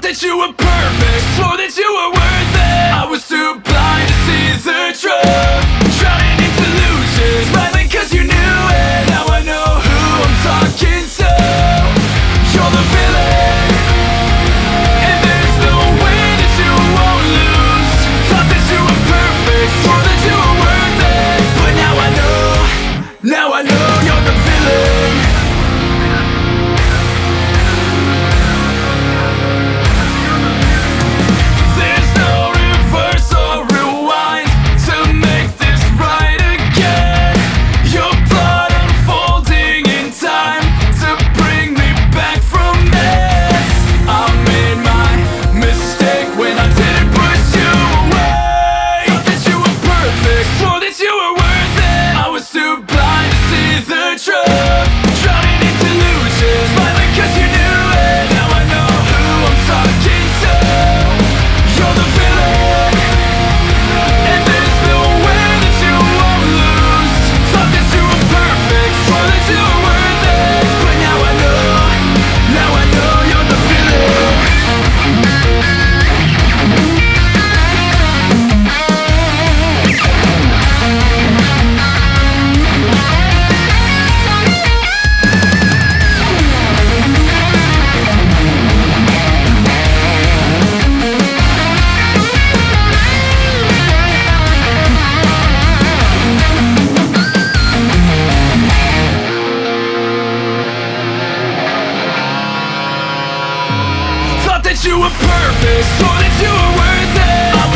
that you were perfect, swore that you were worth it. I was too blind to see the truth, drowning in delusions, smiling cause you knew it. Now I know who I'm talking to. You're the villain, and there's no way that you won't lose. Thought that you were perfect, swore that you were worth it. But now I know you're the villain. That you were perfect, swore that you were worth it.